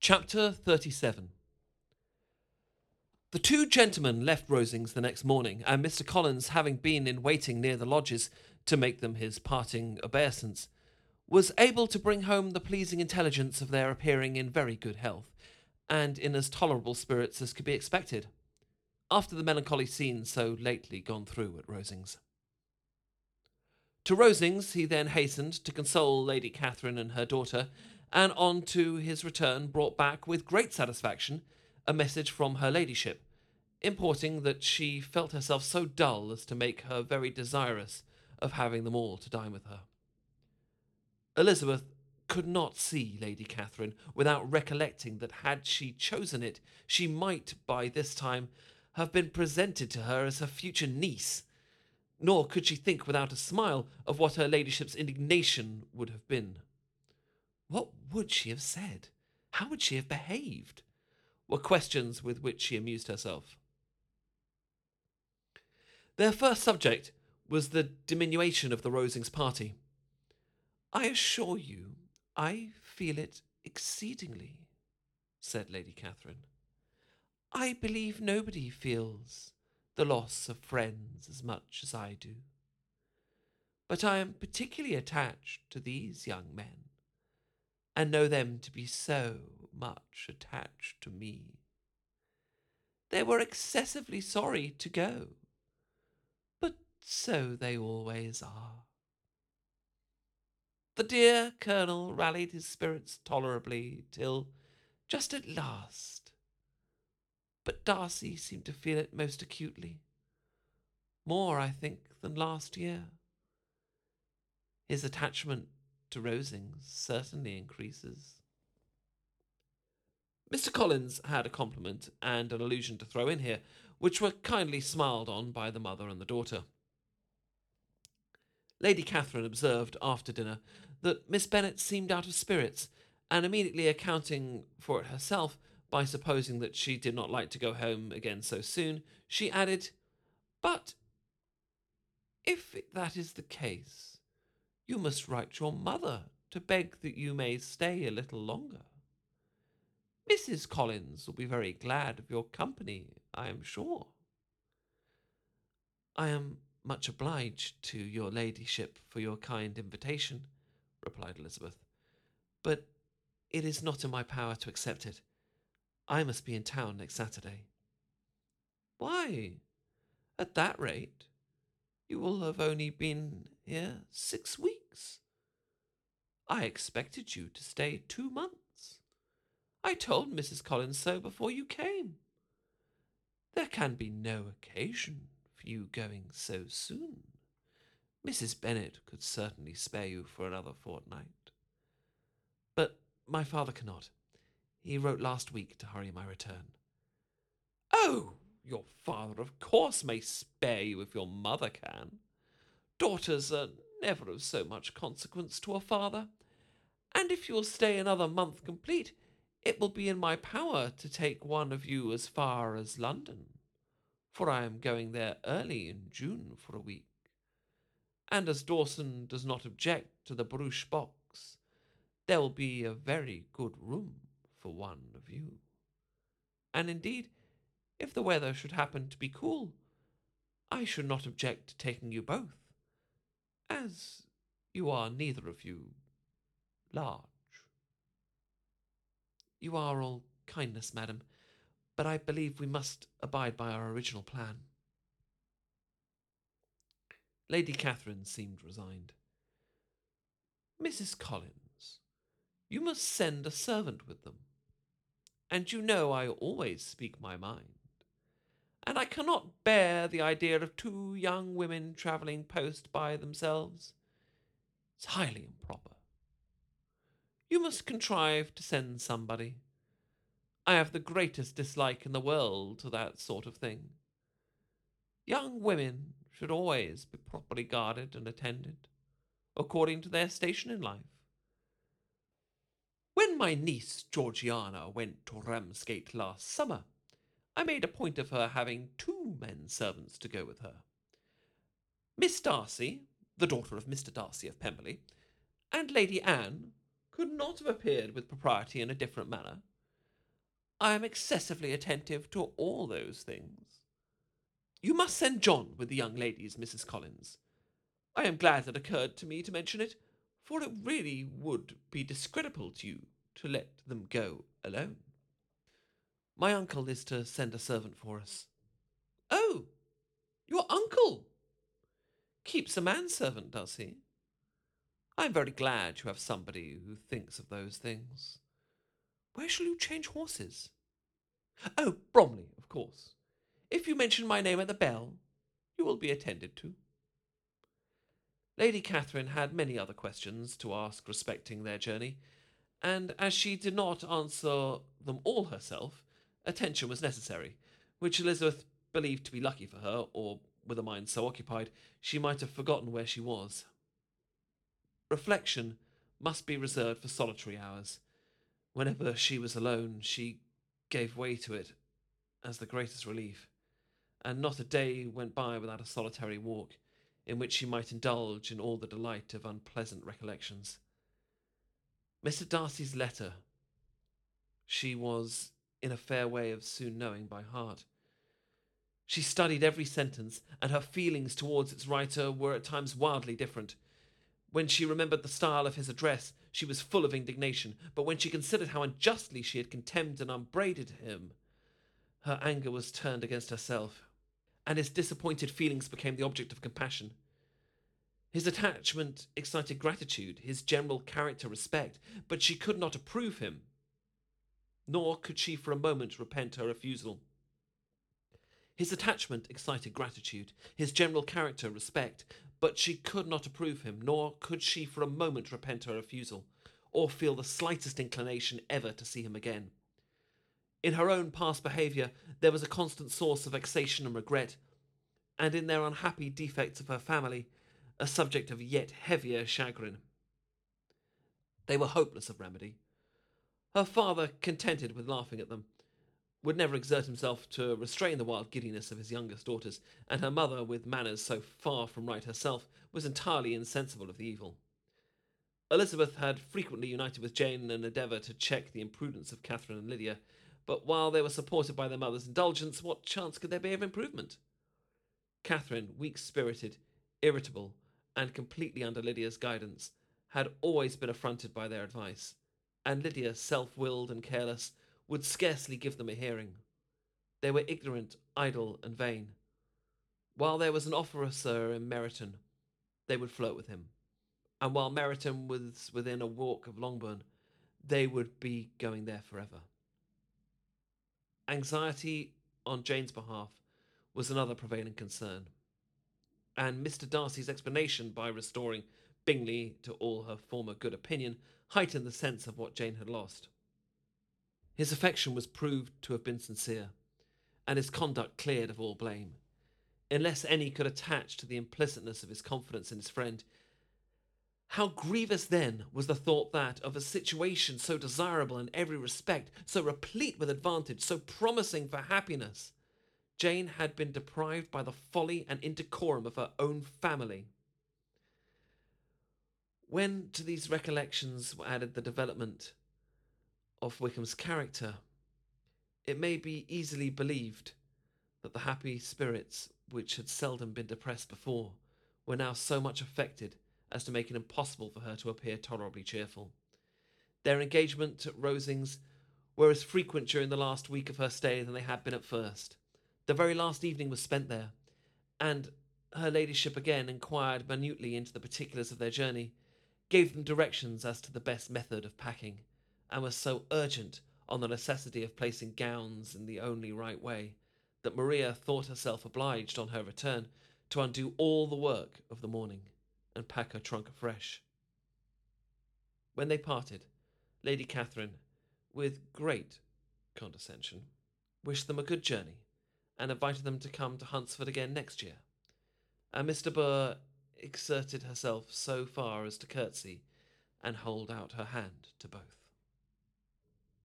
Chapter 37. The two gentlemen left Rosings the next morning, and Mr. Collins, having been in waiting near the lodges to make them his parting obeisance, was able to bring home the pleasing intelligence of their appearing in very good health, and in as tolerable spirits as could be expected, after the melancholy scene so lately gone through at Rosings. To Rosings he then hastened to console Lady Catherine and her daughter, and on to his return brought back with great satisfaction a message from her ladyship, importing that she felt herself so dull as to make her very desirous of having them all to dine with her. Elizabeth could not see Lady Catherine without recollecting that had she chosen it, she might by this time have been presented to her as her future niece, nor could she think without a smile of what her ladyship's indignation would have been. What would she have said? How would she have behaved? Were questions with which she amused herself. Their first subject was the diminution of the Rosings party. "I assure you, I feel it exceedingly," said Lady Catherine. "I believe nobody feels the loss of friends as much as I do. But I am particularly attached to these young men, and know them to be so much attached to me. They were excessively sorry to go, but so they always are. The dear Colonel rallied his spirits tolerably till just at last, but Darcy seemed to feel it most acutely, more, I think, than last year. His attachment to Rosings certainly increases." Mr. Collins had a compliment and an allusion to throw in here, which were kindly smiled on by the mother and the daughter. Lady Catherine observed after dinner that Miss Bennet seemed out of spirits, and immediately accounting for it herself by supposing that she did not like to go home again so soon, she added, "But if that is the case, you must write your mother to beg that you may stay a little longer. Mrs. Collins will be very glad of your company, I am sure." "I am much obliged to your ladyship for your kind invitation," replied Elizabeth, "but it is not in my power to accept it. I must be in town next Saturday." "Why, at that rate, you will have only been here 6 weeks. I expected you to stay 2 months. I told Mrs. Collins so before you came. There can be no occasion for you going so soon. Mrs. Bennet could certainly spare you for another fortnight. But my father cannot. He wrote last week to hurry my return." "Oh, your father, of course, may spare you if your mother can. Daughters are never of so much consequence to a father, and if you will stay another month complete, it will be in my power to take one of you as far as London, for I am going there early in June for a week. And as Dawson does not object to the Bruges box, there will be a very good room for one of you. And indeed, if the weather should happen to be cool, I should not object to taking you both, as you are neither of you large." "You are all kindness, madam, but I believe we must abide by our original plan." Lady Catherine seemed resigned. "Mrs. Collins, you must send a servant with them, and you know I always speak my mind, and I cannot bear the idea of two young women travelling post by themselves. It's highly improper. You must contrive to send somebody. I have the greatest dislike in the world to that sort of thing. Young women should always be properly guarded and attended, according to their station in life. When my niece Georgiana went to Ramsgate last summer, I made a point of her having 2 men servants to go with her. Miss Darcy, the daughter of Mr. Darcy of Pemberley, and Lady Anne could not have appeared with propriety in a different manner. I am excessively attentive to all those things. You must send John with the young ladies, Mrs. Collins. I am glad it occurred to me to mention it, for it really would be discreditable to you to let them go alone. My uncle is to send a servant for us. Oh, your uncle keeps a manservant, does he? I am very glad you have somebody who thinks of those things. Where shall you change horses? Oh, Bromley, of course. If you mention my name at the bell, you will be attended to. Lady Catherine had many other questions to ask respecting their journey, and as she did not answer them all herself, attention was necessary, which Elizabeth believed to be lucky for her, or with a mind so occupied she might have forgotten where she was. Reflection must be reserved for solitary hours. Whenever she was alone, she gave way to it as the greatest relief, and not a day went by without a solitary walk, in which she might indulge in all the delight of unpleasant recollections. Mr. Darcy's letter she was in a fair way of soon knowing by heart. She studied every sentence, and her feelings towards its writer were at times wildly different. When she remembered the style of his address, she was full of indignation, but when she considered how unjustly she had contemned and upbraided him, her anger was turned against herself, and his disappointed feelings became the object of compassion. His attachment excited gratitude, his general character respect, but she could not approve him, nor could she for a moment repent her refusal. His attachment excited gratitude, his general character respect, but she could not approve him, nor could she for a moment repent her refusal, or feel the slightest inclination ever to see him again. In her own past behaviour there was a constant source of vexation and regret, and in their unhappy defects of her family, a subject of yet heavier chagrin. They were hopeless of remedy. Her father, contented with laughing at them, would never exert himself to restrain the wild giddiness of his youngest daughters, and her mother, with manners so far from right herself, was entirely insensible of the evil. Elizabeth had frequently united with Jane in an endeavour to check the imprudence of Catherine and Lydia, but while they were supported by their mother's indulgence, what chance could there be of improvement? Catherine, weak-spirited, irritable, and completely under Lydia's guidance, had always been affronted by their advice, and Lydia, self-willed and careless, would scarcely give them a hearing. They were ignorant, idle, and vain. While there was an officer in Meryton, they would flirt with him, and while Meryton was within a walk of Longbourn, they would be going there forever. Anxiety on Jane's behalf was another prevailing concern, and Mr. Darcy's explanation by restoring Bingley to all her former good opinion heightened the sense of what Jane had lost. His affection was proved to have been sincere, and his conduct cleared of all blame. Unless any could attach to the implicitness of his confidence in his friend, how grievous then was the thought that, of a situation so desirable in every respect, so replete with advantage, so promising for happiness, Jane had been deprived by the folly and indecorum of her own family. When to these recollections were added the development of Wickham's character, it may be easily believed that the happy spirits which had seldom been depressed before were now so much affected as to make it impossible for her to appear tolerably cheerful. Their engagement at Rosings were as frequent during the last week of her stay than they had been at first. The very last evening was spent there, and her ladyship again inquired minutely into the particulars of their journey, gave them directions as to the best method of packing, and was so urgent on the necessity of placing gowns in the only right way, that Maria thought herself obliged, on her return, to undo all the work of the morning, and pack her trunk afresh. When they parted, Lady Catherine, with great condescension, wished them a good journey, and invited them to come to Hunsford again next year, and Mr. Burr exerted herself so far as to curtsy and hold out her hand to both.